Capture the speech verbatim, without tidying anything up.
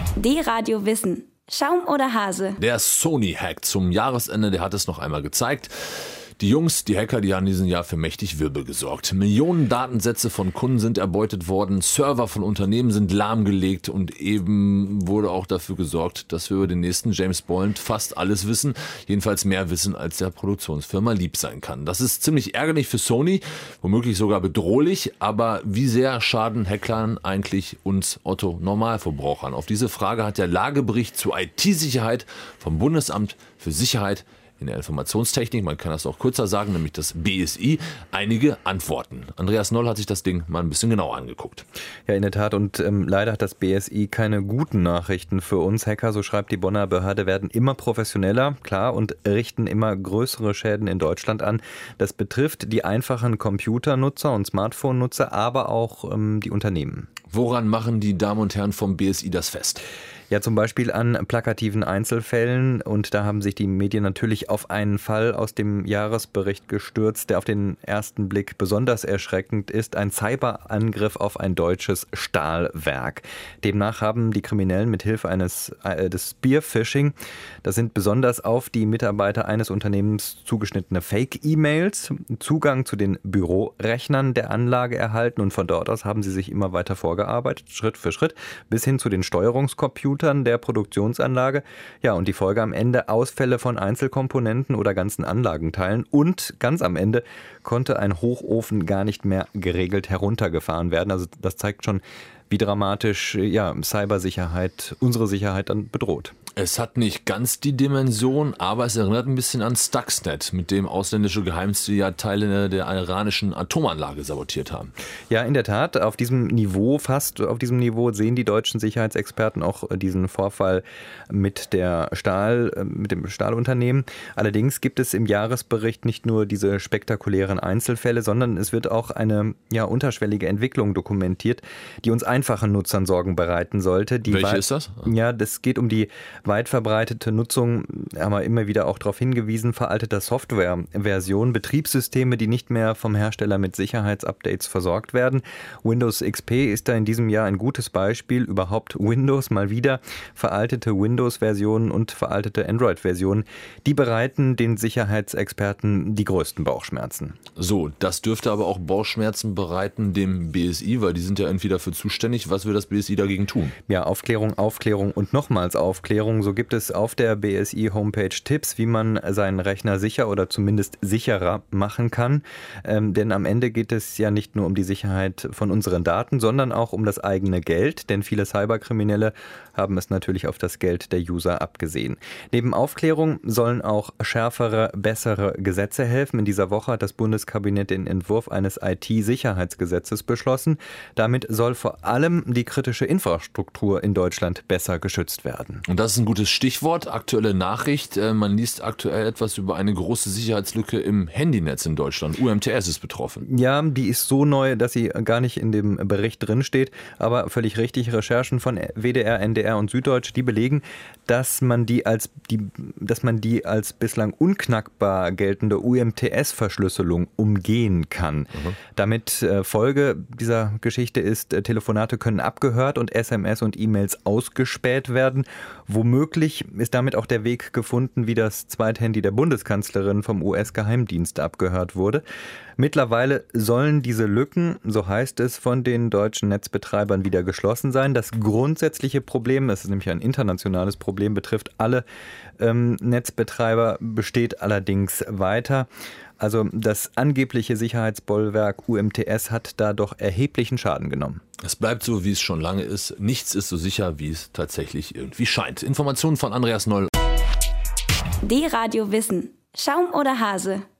D-Radio Wissen. Schaum oder Hase? Der Sony-Hack zum Jahresende, der hat es noch einmal gezeigt. Die Jungs, die Hacker, die haben in diesem Jahr für mächtig Wirbel gesorgt. Millionen Datensätze von Kunden sind erbeutet worden, Server von Unternehmen sind lahmgelegt und eben wurde auch dafür gesorgt, dass wir über den nächsten James Bond fast alles wissen, jedenfalls mehr wissen, als der Produktionsfirma lieb sein kann. Das ist ziemlich ärgerlich für Sony, womöglich sogar bedrohlich, aber wie sehr schaden Hackern eigentlich uns Otto-Normalverbrauchern? Auf diese Frage hat der Lagebericht zur I T-Sicherheit vom Bundesamt für Sicherheit in der Informationstechnik, man kann das auch kürzer sagen, nämlich das B S I, einige Antworten. Andreas Noll hat sich das Ding mal ein bisschen genauer angeguckt. Ja, in der Tat. Und ähm, leider hat das B S I keine guten Nachrichten für uns Hacker. So schreibt die Bonner Behörde, werden immer professioneller, klar, und richten immer größere Schäden in Deutschland an. Das betrifft die einfachen Computernutzer und Smartphone-Nutzer, aber auch ähm, die Unternehmen. Woran machen die Damen und Herren vom B S I das fest? Ja, zum Beispiel an plakativen Einzelfällen, und da haben sich die Medien natürlich auf einen Fall aus dem Jahresbericht gestürzt, der auf den ersten Blick besonders erschreckend ist: ein Cyberangriff auf ein deutsches Stahlwerk. Demnach haben die Kriminellen mit Hilfe eines äh, des Spearphishing, das sind besonders auf die Mitarbeiter eines Unternehmens zugeschnittene Fake-E-Mails, Zugang zu den Bürorechnern der Anlage erhalten, und von dort aus haben sie sich immer weiter vorgearbeitet, Schritt für Schritt, bis hin zu den Steuerungscomputern der Produktionsanlage. Ja, und die Folge am Ende: Ausfälle von Einzelkomponenten oder ganzen Anlagenteilen, und ganz am Ende konnte ein Hochofen gar nicht mehr geregelt heruntergefahren werden. Also das zeigt schon, wie dramatisch ja, Cybersicherheit unsere Sicherheit dann bedroht. Es hat nicht ganz die Dimension, aber es erinnert ein bisschen an Stuxnet, mit dem ausländische Geheimdienste ja Teile der iranischen Atomanlage sabotiert haben. Ja, in der Tat, auf diesem Niveau, fast auf diesem Niveau sehen die deutschen Sicherheitsexperten auch diesen Vorfall mit der Stahl, mit dem Stahlunternehmen. Allerdings gibt es im Jahresbericht nicht nur diese spektakulären Einzelfälle, sondern es wird auch eine ja, unterschwellige Entwicklung dokumentiert, die uns einfachen Nutzern Sorgen bereiten sollte. Die Welche ist das? Ja, das geht um die weit verbreitete Nutzung, haben wir immer wieder auch darauf hingewiesen, veralteter Softwareversionen, Betriebssysteme, die nicht mehr vom Hersteller mit Sicherheitsupdates versorgt werden. Windows X P ist da in diesem Jahr ein gutes Beispiel. Überhaupt Windows mal wieder. Veraltete Windows-Versionen und veraltete Android-Versionen, die bereiten den Sicherheitsexperten die größten Bauchschmerzen. So, das dürfte aber auch Bauchschmerzen bereiten dem B S I, weil die sind ja irgendwie dafür zuständig. Was will das B S I dagegen tun? Ja, Aufklärung, Aufklärung und nochmals Aufklärung. So gibt es auf der B S I-Homepage Tipps, wie man seinen Rechner sicher oder zumindest sicherer machen kann. Ähm, denn am Ende geht es ja nicht nur um die Sicherheit von unseren Daten, sondern auch um das eigene Geld. Denn viele Cyberkriminelle haben es natürlich auf das Geld der User abgesehen. Neben Aufklärung sollen auch schärfere, bessere Gesetze helfen. In dieser Woche hat das Bundeskabinett den Entwurf eines I T-Sicherheitsgesetzes beschlossen. Damit soll vor allem die kritische Infrastruktur in Deutschland besser geschützt werden. Und das ist ein gutes Stichwort, aktuelle Nachricht. Man liest aktuell etwas über eine große Sicherheitslücke im Handynetz in Deutschland. U M T S ist betroffen. Ja, die ist so neu, dass sie gar nicht in dem Bericht drinsteht. Aber völlig richtig, Recherchen von W D R, N D R und Süddeutsche, die belegen, dass man die als, die, dass man die als bislang unknackbar geltende U M T S-Verschlüsselung umgehen kann. Mhm. Damit äh, Folge dieser Geschichte ist, äh, Telefonate können abgehört und S M S und E-Mails ausgespäht werden. Womöglich ist damit auch der Weg gefunden, wie das Zweithandy der Bundeskanzlerin vom U S-Geheimdienst abgehört wurde. Mittlerweile sollen diese Lücken, so heißt es, von den deutschen Netzbetreibern wieder geschlossen sein. Das grundsätzliche Problem, das ist nämlich ein internationales Problem, betrifft alle ähm, Netzbetreiber, besteht allerdings weiter. Also das angebliche Sicherheitsbollwerk U M T S hat da doch erheblichen Schaden genommen. Es bleibt so, wie es schon lange ist. Nichts ist so sicher, wie es tatsächlich irgendwie scheint. Informationen von Andreas Noll. D-Radio Wissen. Schaum oder Hase?